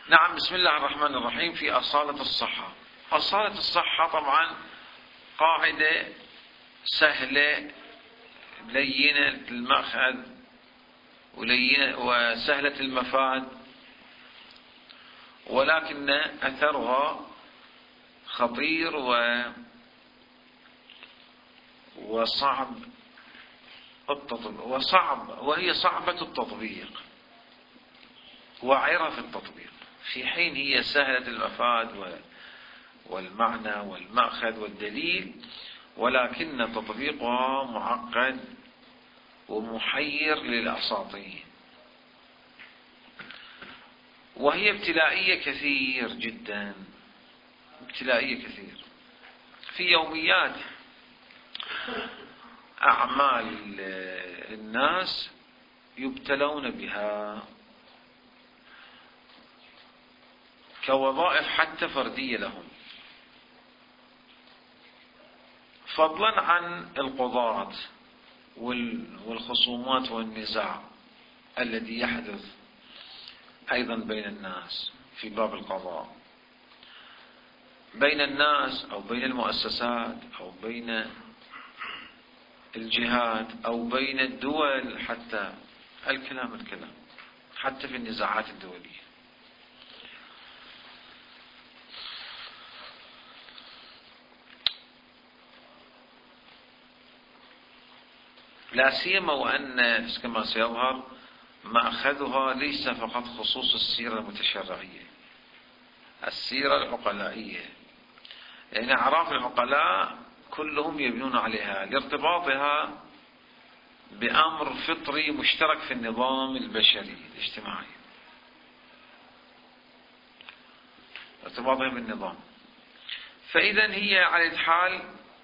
نعم. بسم الله الرحمن الرحيم. في أصالة الصحة. أصالة الصحة طبعا قاعدة سهلة لينة المأخذ ولينة وسهلة المفاد، ولكن أثرها خطير وصعب وهي صعبة التطبيق وعرة في التطبيق، في حين هي سهلة المفاد والمعنى والمأخذ والدليل، ولكن تطبيقها معقد ومحير للأساطين، وهي ابتلائية كثير جدا، ابتلائية كثير في يوميات أعمال الناس يبتلون بها كوظائف حتى فردية لهم، فضلا عن القضاة والخصومات والنزاع الذي يحدث أيضا بين الناس في باب القضاء، بين الناس أو بين المؤسسات أو بين الجهات أو بين الدول، حتى الكلام حتى في النزاعات الدولية. لا سيما وأن كما سيظهر مأخذها ليس فقط خصوص السيرة المتشرعية، السيرة العقلائية، يعني أعراف العقلاء كلهم يبنون عليها لارتباطها بأمر فطري مشترك في النظام البشري الاجتماعي، ارتباطها بالنظام. فإذا هي على الحال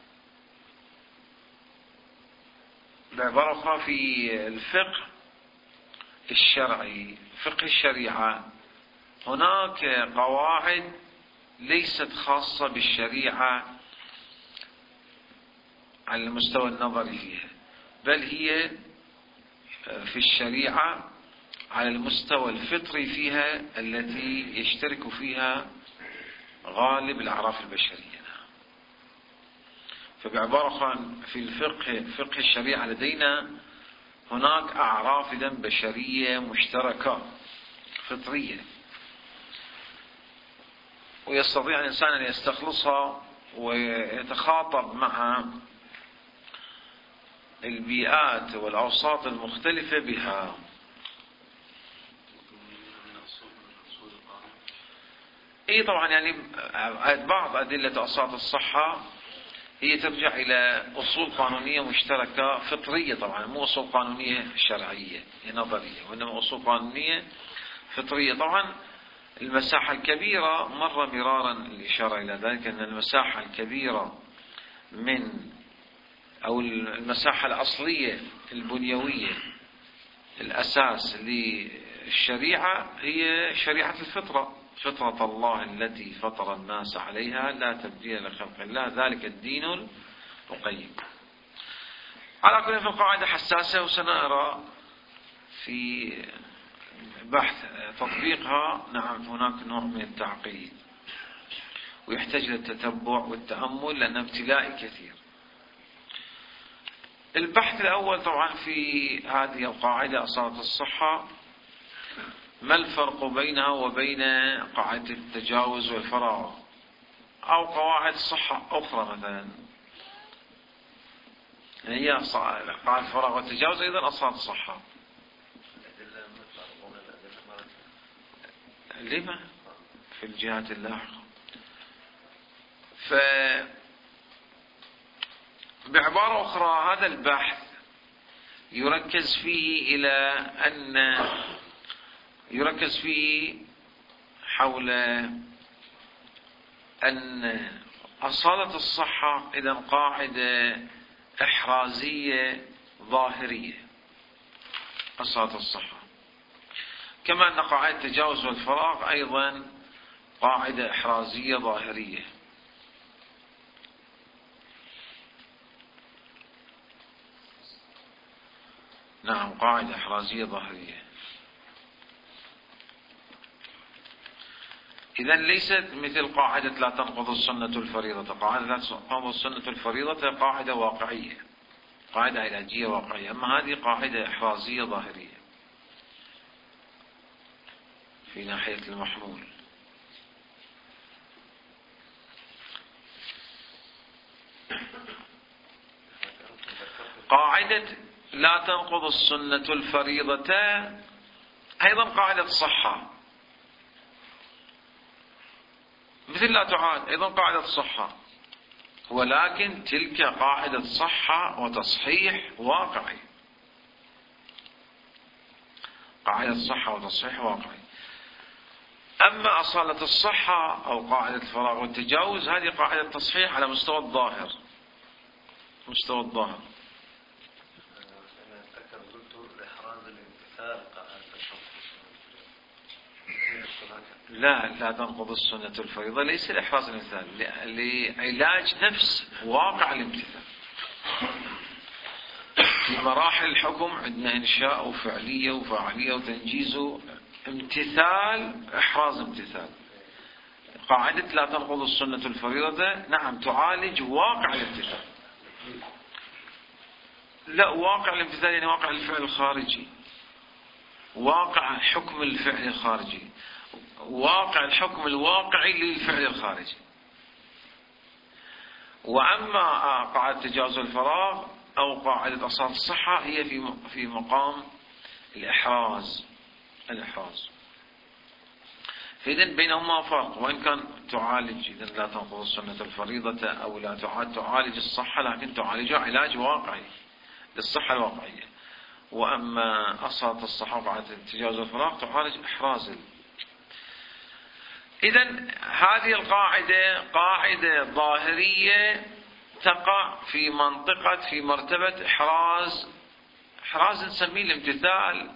بعبارة أخرى في الفقه الشرعي، فقه الشريعة، هناك قواعد ليست خاصة بالشريعة على المستوى النظري فيها، بل هي في الشريعة على المستوى الفطري فيها، التي يشترك فيها غالب الأعراف البشرية. فبعبارة أخرى في فقه الشريعة لدينا هناك أعراف بشرية مشتركة فطرية، ويستطيع الإنسان أن يستخلصها ويتخاطب مع البيئات والأوساط المختلفة بها. اي طبعا، يعني بعض أدلة أصالة الصحة هي ترجع إلى أصول قانونية مشتركة فطرية، طبعا مو أصول قانونية شرعية نظرية، وإنما أصول قانونية فطرية. طبعا المساحة الكبيرة مر مرارا الإشارة إلى ذلك، أن المساحة الكبيرة أو المساحة الأصلية البنيوية الأساس للشريعة هي شريعة الفطرة، فطرة الله التي فطر الناس عليها لا تبديل لخلق الله ذلك الدين القيم. على كل، في القاعدة حساسة، وسنرى في بحث تطبيقها نعم هناك نوع من التعقيد ويحتاج للتتبع والتأمل لأنه ابتلاء كثير. البحث الأول طبعا في هذه القاعدة أصالة الصحة، ما الفرق بينها وبين قاعدة التجاوز والفراغ أو قواعد صحة أخرى مثلا؟ هي قاعدة الفراغ والتجاوز أيضا أصالة الصحة. لما في الجهات اللاحقة؟ بعبارة أخرى هذا البحث يركز فيه حول أن أصالة الصحة إذا قاعدة إحرازية ظاهرية، أصالة الصحة، كما أن قاعدة التجاوز والفراغ أيضا قاعدة إحرازية ظاهرية. نعم، قاعدة إحرازية ظاهرية. إذا ليست مثل قاعدة لا تنقض السنة الفريضة. قاعدة لا تنقض السنة الفريضة قاعدة واقعية، قاعدة علاجية واقعية، أما هذه قاعدة إحرازية ظاهرية في ناحية المحمول. قاعدة لا تنقض السنة الفريضة أيضا قاعدة صحة، مثل لا تعاد أيضا قاعدة صحة، ولكن تلك قاعدة صحة وتصحيح واقعي، قاعدة صحة وتصحيح واقعي. أما أصالة الصحة أو قاعدة الفراغ والتجاوز هذه قاعدة تصحيح على مستوى الظاهر، مستوى الظاهر. لا تنقض السنة الفريضة ليس لإحراز الامتثال، لعلاج نفس واقع الامتثال. في مراحل الحكم عندنا إنشاء وفعلية وفاعلية وتنجيز امتثال إحراز امتثال. قاعدة لا تنقض السنة الفريضة نعم تعالج واقع الامتثال. لا، واقع الامتثال يعني واقع الفعل الخارجي، واقع حكم الفعل الخارجي، واقع الحكم الواقعي للفعل الخارجي. وأما قاعدة تجاوز الفراغ أو قاعدة أصالة الصحة هي في مقام الإحراز. فإذن بينهما فرق، وإن كان تعالج إذن لا تنقض السنة الفريضة أو لا تعالج الصحة، لكن تعالجها علاج واقعي للصحة الواقعية. وأما أصالة الصحة وقاعدة تجاوز الفراغ تعالج إحراز. إذن هذه القاعدة قاعدة ظاهرية تقع في منطقة في مرتبة إحراز نسميه الامتثال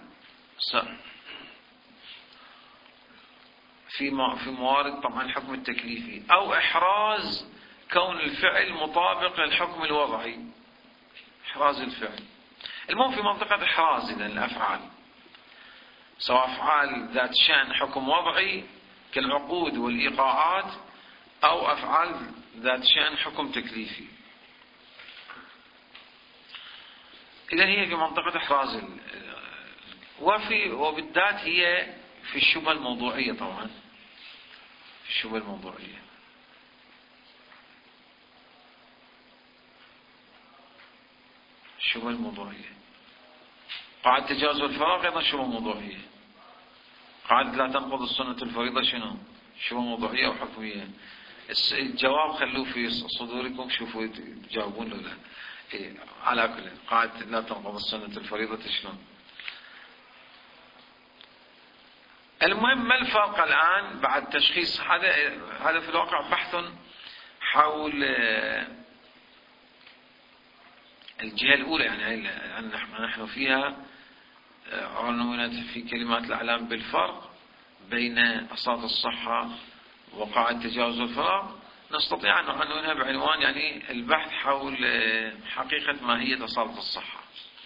في موارد طبعا الحكم التكليفي، أو إحراز كون الفعل مطابق للحكم الوضعي، إحراز الفعل. المهم في منطقة إحراز إذن الأفعال، سواء أفعال ذات شأن حكم وضعي كالعقود والإيقاعات، أو أفعال ذات شأن حكم تكليفي. إذن هي في منطقة إحراز وبالذات هي في الشبهة الموضوعية. طبعا في الشبهة الموضوعية قاعدة تجاوز الفراغ أيضا شبهة موضوعية. قاعدة لا تنقض السنة الفريضة شنو؟ شبهة موضوعية أو حكمية. الجواب خلوه في صدوركم، شوفوا تجاوبون له لا. على كل قاعدة لا تنقض السنة الفريضة شلون. المهم ما الفرق الآن بعد تشخيص هذا في الواقع بحث حول الجهة الأولى، يعني نحن فيها عنونت في كلمات الأعلام بالفرق بين أصالة الصحة وقاعدة تجاوز الفراغ. نستطيع أن نعنونها بعنوان يعني البحث حول حقيقة ماهية أصالة الصحة،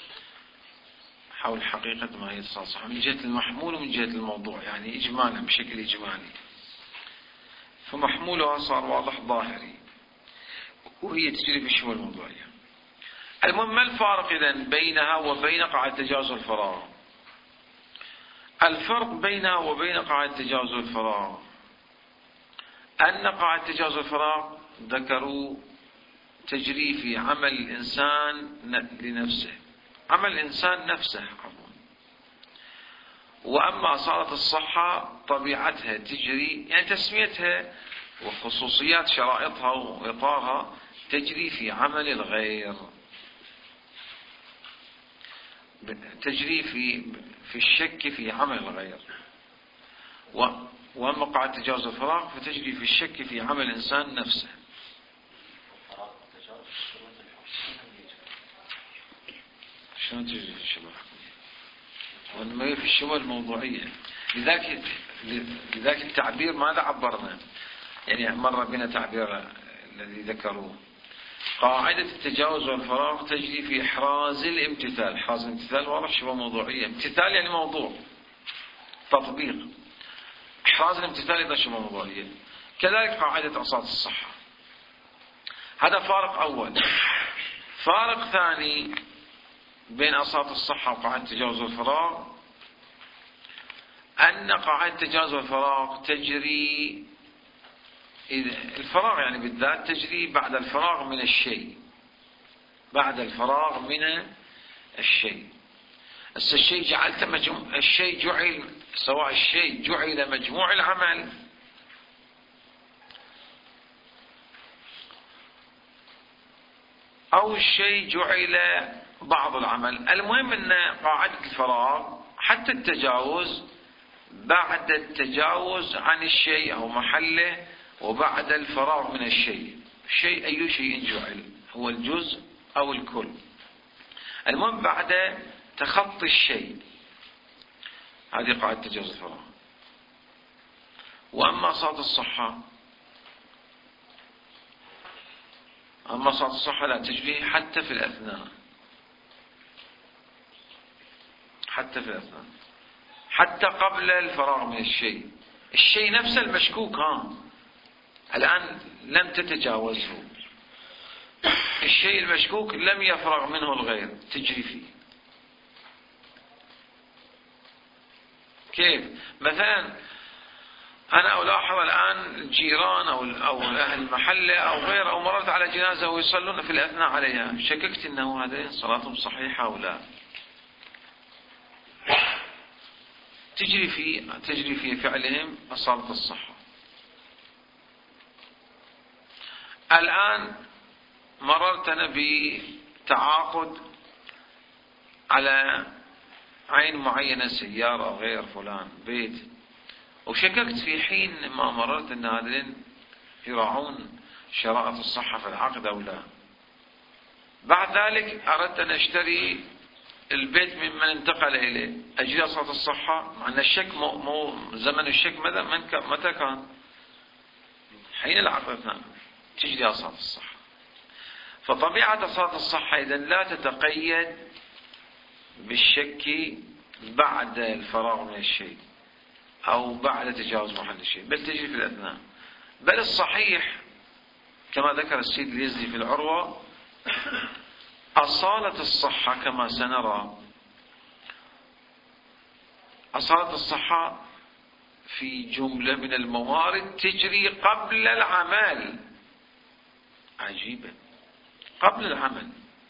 حول حقيقة ماهية أصالة الصحة من جهة المحمول ومن جهة الموضوع، يعني إجمالا بشكل إجمالي. فمحمولها صار واضح ظاهري وهي تجري في الشبهة الموضوعية. المهم ما الفارق إذن بينها وبين قاعدة تجاوز الفراغ؟ الفرق بينها وبين قاعدة تجاوز الفراغ أن قاعدة تجاوز الفراغ ذكروا تجري في عمل الإنسان لنفسه، عمل الإنسان نفسه عفوا. وأما أصالة الصحة طبيعتها تجري، يعني تسميتها وخصوصيات شرائطها وإطارها تجري في عمل الغير، تجري في الشك في عمل الغير. وأما قاعدة تجاوز الفراغ فتجري في الشك في عمل الإنسان نفسه. شلون تجري في الشبهة؟ وإنما هي في الشبهة الموضوعية. لذلك التعبير ماذا عبرنا؟ يعني مر بنا تعبير الذي ذكروه قاعدة التجاوز والفراغ تجري في إحراز الامتثال. إحراز الامتثال واضح شبه موضوعية، امتثال يعني موضوع، تطبيق. إحراز الامتثال أيضا شبه مضارية. كذلك قاعدة أصالة الصحة. هذا فارق أول. فارق ثاني بين أصالة الصحة وقاعدة تجاوز الفراغ، أن قاعدة تجاوز الفراغ تجري، الفراغ يعني بالذات تجري بعد الفراغ من الشيء، بعد الفراغ من الشيء. الشيء جعلت الشيء جعل، سواء الشيء جعل مجموع العمل أو الشيء جعل بعض العمل. المهم أن قاعدة الفراغ حتى التجاوز بعد التجاوز عن الشيء أو محله وبعد الفراغ من الشيء. الشيء أي شيء جعل، هو الجزء أو الكل، المهم بعد تخطي الشيء. هذه قاعدة تجاوز الفراغ. وأما صلاة الصحة، أما صلاة الصحة لا تجري حتى في الأثناء، حتى في الأثناء، حتى قبل الفراغ من الشيء. الشيء نفسه المشكوك الآن لم تتجاوزه، الشيء المشكوك لم يفرغ منه الغير، تجري فيه. كيف؟ مثلا أنا ألاحظ الآن الجيران أو أهل المحلة أو غيره، أو مررت على جنازة ويصلون في الأثناء عليها، شككت أنه هذه صلاتهم صحيحة أو لا. تجري في فعلهم أصالة الصحة. الآن مررت أنا بتعاقد على عين معينة، سيارة أو غير فلان بيت، وشككت في حين ما مررت أن هذين يراعون شرائط الصحة في العقد أو لا. بعد ذلك أردت أن أشتري البيت ممن انتقل إليه، أجري أصالة الصحة، مع أن الشك زمن الشك متى كان؟ حين العقد، تجري أصالة الصحة. فطبيعة أصالة الصحة إذا لا تتقيد بالشك بعد الفراغ من الشيء أو بعد تجاوز محل الشيء، بل تجري في الأثناء. بل الصحيح كما ذكر السيد اليزدي في العروة، أصالة الصحة كما سنرى، أصالة الصحة في جملة من الموارد تجري قبل العمل. عجيبة، قبل العمل.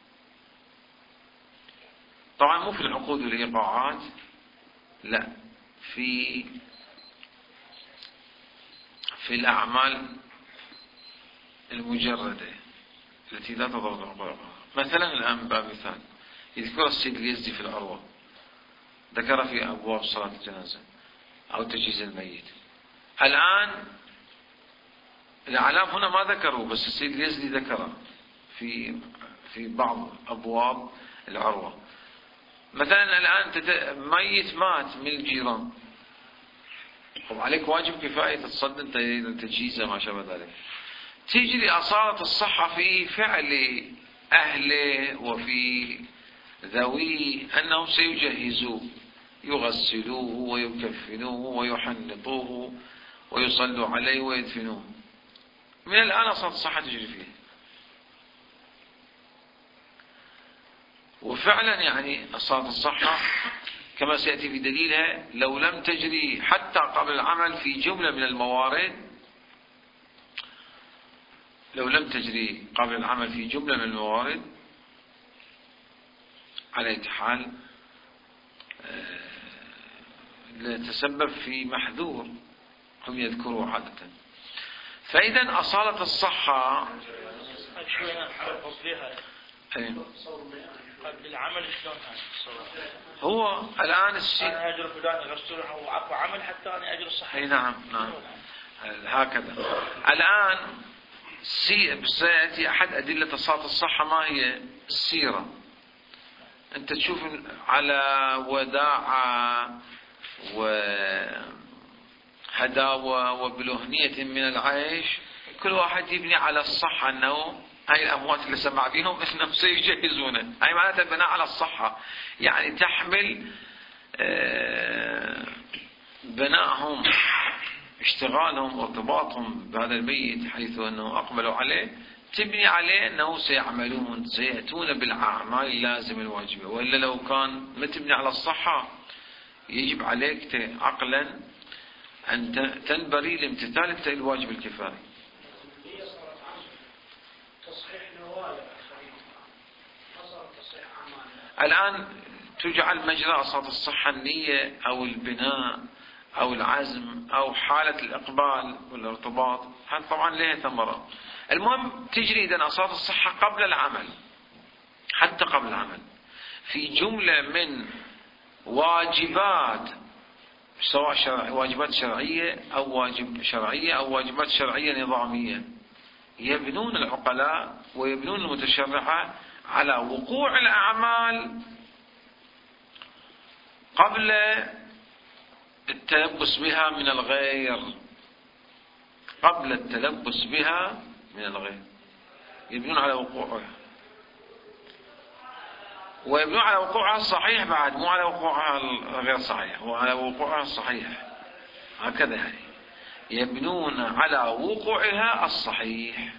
طبعا مو في العقود والإيقاعات، لا، في الأعمال المجردة التي لا تضر عقودها. مثلا الآن باب مثال يذكر السيد اليزدي في العروة، ذكر في أبواب صلاة الجنازة أو تجهيز الميت. الآن الأعلام هنا ما ذكروا، بس السيد اليزدي ذكره في بعض أبواب العروة. مثلا الآن ميت مات من الجيران، وعليك واجب كفاية تتصدق انت تجهيزه ما شابه ذلك. تجري أصالة الصحة في فعل أهله وفي ذويه أنهم سيجهزوه، يغسلوه ويكفنوه ويحنطوه ويصلوا عليه ويدفنوه. من الآن أصالة الصحة تجري فيه. وفعلا يعني أصالة الصحة كما سيأتي في دليلها لو لم تجري حتى قبل العمل في جملة من الموارد، لو لم تجري قبل العمل في جملة من الموارد على أي حال تسبب في محذور هم يذكروا عادة. فإذا أصالة الصحة قبل العمل شلون هو الآن أنا أجر فلان يغسله وعفو عمل حتى أنا أجر الصحة. نعم هكذا. الآن سيأتي أحد أدلة صلاة الصحة ما هي السيرة. أنت تشوف على وداعة وهداوة وبلهنية من العيش كل واحد يبني على الصحة أنه هاي الأموات اللي سمع بهم إنهم سيجهزونه. هاي معناتها البناء على الصحة، يعني تحمل بنائهم اشتغالهم وارتباطهم بهذا الميت حيث أنه أقبلوا عليه، تبني عليه أنه سيعملون سيأتون بالأعمال اللازمة الواجبة. وإلا لو كان ما تبني على الصحة يجب عليك عقلا أن تنبري لامتثال الواجب الكفائي. الآن تجعل مجرى أصالة الصحة النية أو البناء أو العزم أو حالة الإقبال والارتباط، هذا طبعا لها ثمرة. المهم تجري إذن أصالة الصحة قبل العمل، حتى قبل العمل، في جملة من واجبات، سواء واجبات شرعية أو واجبات شرعية نظامية، يبنون العقلاء ويبنون المتشرعة على وقوع الأعمال قبل التلبس بها من الغير، قبل التلبس بها من الغير، يبنون على وقوعها، ويبنون على وقوعها الصحيح بعد، مو على وقوعها الغير صحيح، وعلى وقوعها الصحيح، هكذا يعني يبنون على وقوعها الصحيح.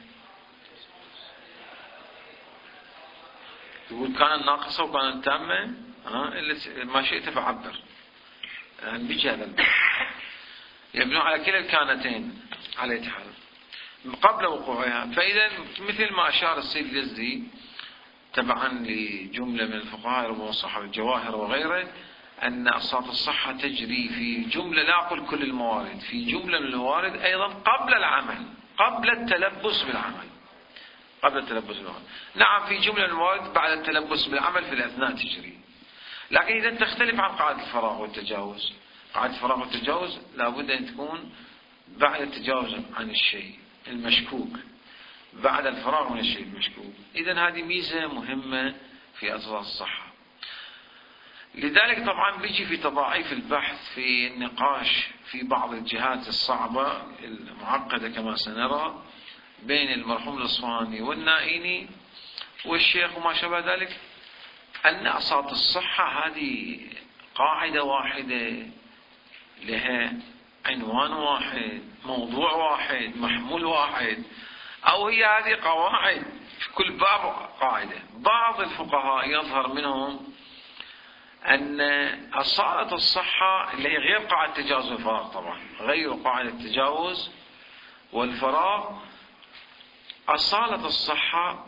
يقول كانت ناقصة وكانت تامة، ما شئت فعبر، يعني بيجي هذا يبنون على كلا الكانتين على يتحال قبل وقوعها. فإذا مثل ما أشار السيد اليزدي تبعا لجملة من الفقهاء ربما صاحب الجواهر وغيره، أن أصالة الصحة تجري في جملة، لا أقول كل الموارد، في جملة من الموارد أيضا قبل العمل، قبل التلبس بالعمل، قبل التلبس بالعمل. نعم في جملة من الموارد بعد التلبس بالعمل في الأثناء تجري، لكن إذا تختلف عن قاعدة الفراغ والتجاوز. قاعدة الفراغ والتجاوز لابد أن تكون بعد التجاوز عن الشيء المشكوك، بعد الفراغ من الشيء المشكوك. إذن هذه ميزة مهمة في أصالة الصحة. لذلك طبعا بيجي في تضاعيف البحث في النقاش في بعض الجهات الصعبة المعقدة كما سنرى بين المرحوم الأصفهاني والنائيني والشيخ وما شابه ذلك، أن أصالة الصحة هذه قاعدة واحدة لها عنوان واحد، موضوع واحد، محمول واحد، أو هي هذه قواعد في كل باب قاعدة. بعض الفقهاء يظهر منهم أن أصالة الصحة اللي هي غير قاعدة التجاوز والفراغ، طبعا غير قاعدة التجاوز والفراغ، أصالة الصحة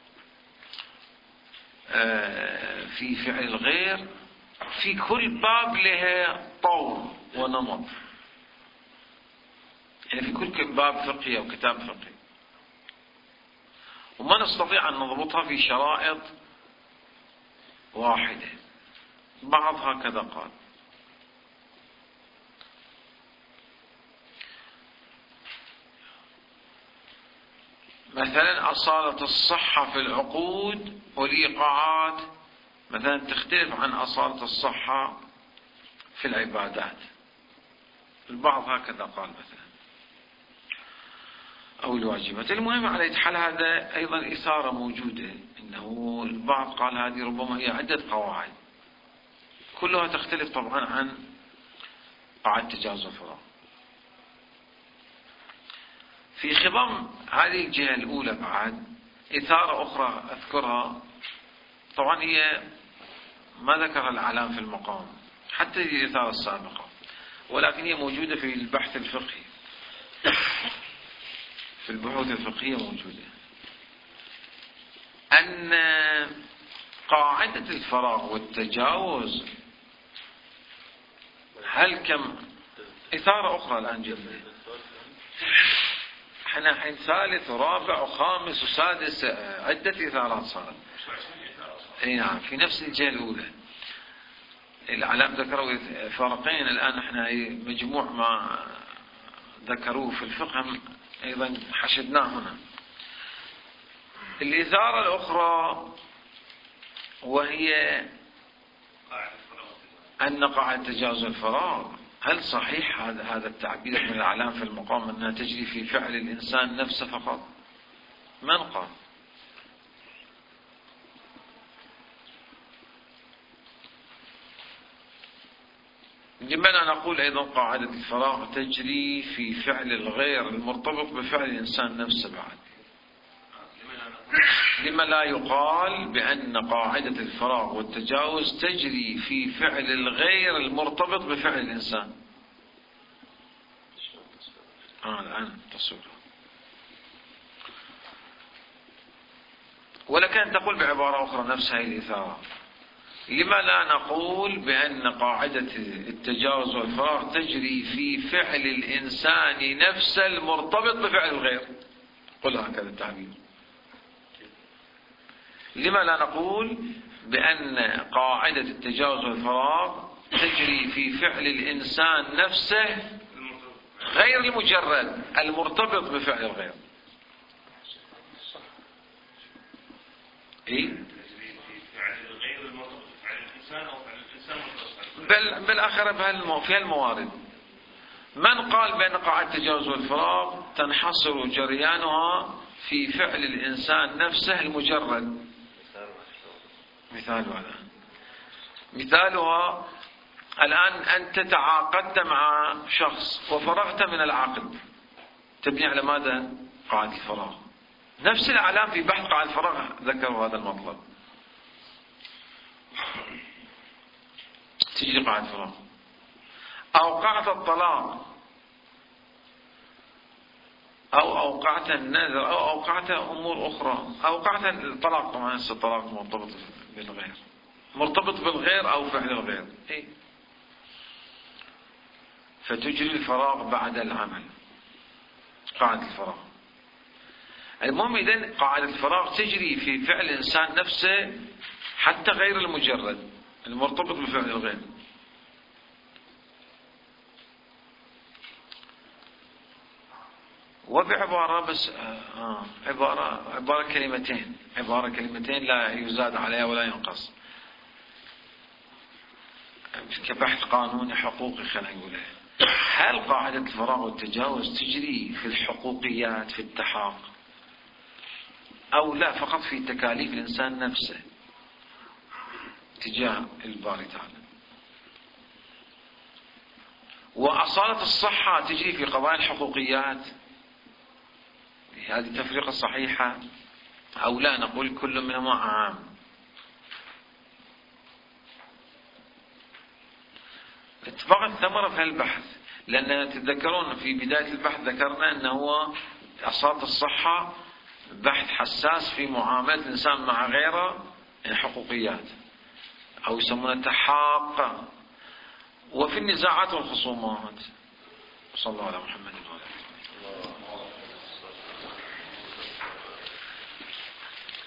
في فعل الغير في كل باب لها طور ونمط، يعني في كل باب فقهي أو كتاب فقهي، وما نستطيع أن نضبطها في شرائط واحدة. بعض هكذا قال. مثلا أصالة الصحة في العقود والإيقاعات مثلا تختلف عن أصالة الصحة في العبادات. البعض هكذا قال مثلا، أو الواجبات. المهم على حال هذا أيضا إثارة موجودة، إنه البعض قال هذه ربما هي عدة قواعد كلها تختلف طبعا عن قاعدة تجاوز الفراغ. في خضم هذه الجهة الأولى بعد إثارة أخرى أذكرها، طبعا هي ما ذكر الأعلام في المقام حتى الإثارة السابقة، ولكن هي موجودة في البحث الفقهي، في البحوث الفقهية موجودة، أن قاعدة الفراغ والتجاوز هل كم إثارة أخرى الآن جدا، احنا حين ثالث ورابع وخامس وسادس عدة إثارات صارت. اي نعم في نفس الجهة الأولى. الأعلام ذكروا فرقين، الآن احنا مجموع ما ذكروه في الفقه أيضا حشدناه هنا. الإثارة الأخرى وهي أن قاعدة تجاوز الفراغ، هل صحيح هذا التعبير من الأعلام في المقام أنها تجري في فعل الإنسان نفسه فقط؟ من قال؟ لماذا نقول أيضا قاعدة الفراغ تجري في فعل الغير المرتبط بفعل الإنسان نفسه بعد؟ لما لا يقال بأن قاعدة الفراغ والتجاوز تجري في فعل الغير المرتبط بفعل الإنسان؟ الآن تصوير. ولكن تقول بعبارة أخرى نفس هذه الإثارة. لما لا نقول بأن قاعدة التجاوز والفراغ تجري في فعل الإنسان نفسه المرتبط بفعل الغير؟ قل هكذا التعبير. لما لا نقول بأن قاعدة التجاوز والفراغ تجري في فعل الإنسان نفسه غير المجرد المرتبط بفعل الغير؟ بالآخرة في هالموارد من قال بأن قاعدة التجاوز والفراغ تنحصر جريانها في فعل الإنسان نفسه المجرد؟ مثالها الآن أنت تعاقدت مع شخص وفرغت من العقد، تبني على ماذا؟ قاعدة الفراغ. نفس الأعلام في بحث قاعدة الفراغ ذكروا هذا المطلب. تجري قاعدة الفراغ. أوقعت الطلاق أو أوقعت النذر أو أوقعت أمور أخرى. أوقعت الطلاق، طبعا الطلاق مرتبط بالغير، مرتبط بالغير أو فعل الغير، فتجري الفراغ بعد العمل، قاعدة الفراغ. المهم إذن قاعدة الفراغ تجري في فعل الإنسان نفسه حتى غير المجرد المرتبط بفعل الغير. وبعبارة بس عبارة كلمتين لا يزاد عليها ولا ينقص، كبحث قانوني حقوقي خلينا نقول. هل قاعدة الفراغ والتجاوز تجري في الحقوقيات في التحاق أو لا فقط في تكاليف الإنسان نفسه تجاه الباري تعالى؟ وأصالة الصحة تجري في قضايا الحقوقيات؟ هذه التفريقة الصحيحة أو لا نقول كل منهما عام؟ اتفاق الثمرة في هالبحث، لأن تتذكرون في بداية البحث ذكرنا أنه أصالة الصحة بحث حساس في معاملة الإنسان مع غيره حقوقيات أو يسمونها تحاق، وفي النزاعات والخصومات. صلى الله على محمد وعلى آله.